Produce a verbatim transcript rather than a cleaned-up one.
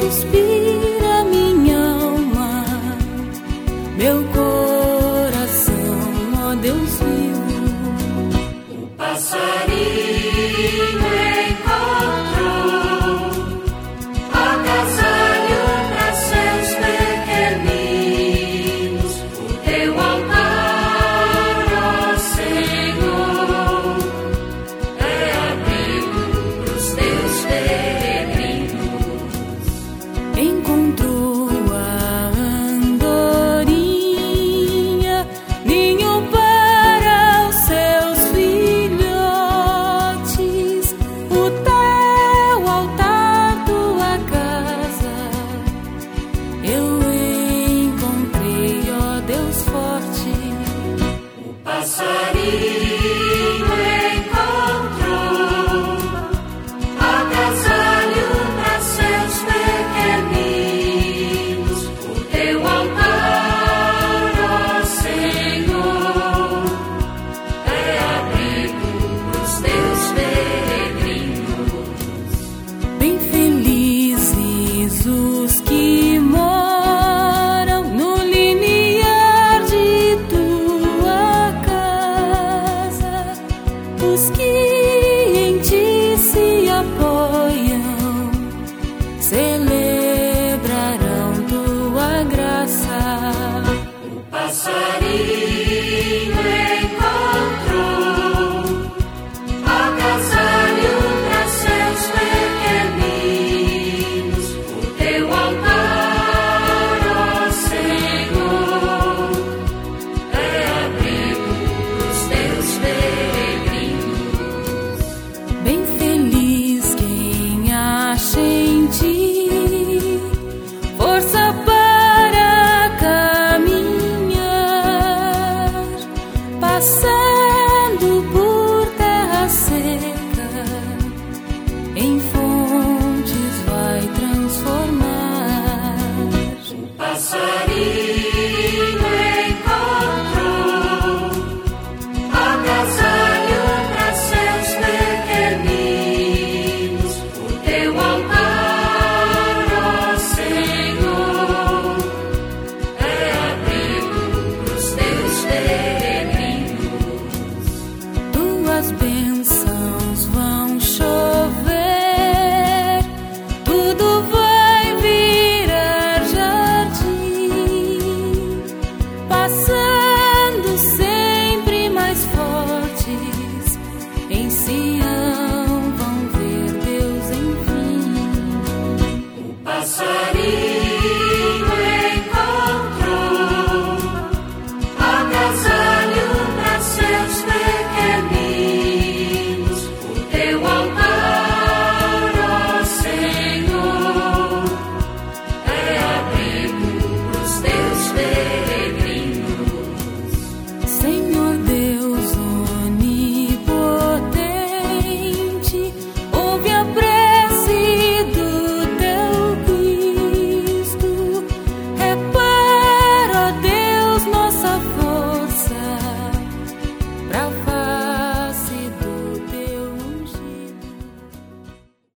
suspira minha alma, meu coração, ó Deus vivo. O passarinho encontrou agasalho para seus pequeninos. O teu altar, ó Senhor, é abrigo pros teus peregrinos. Encontrou a andorinha, ninho para os seus filhotes. O teu altar, tua casa, eu encontrei, ó Deus forte. O passarinho encontrou agasalho para seus pequeninos. O teu altar, ó Senhor, é abrigo pros teus peregrinos. Bem felizes os que moram no limiar de tua casa, os que em ti se apoiam, celebram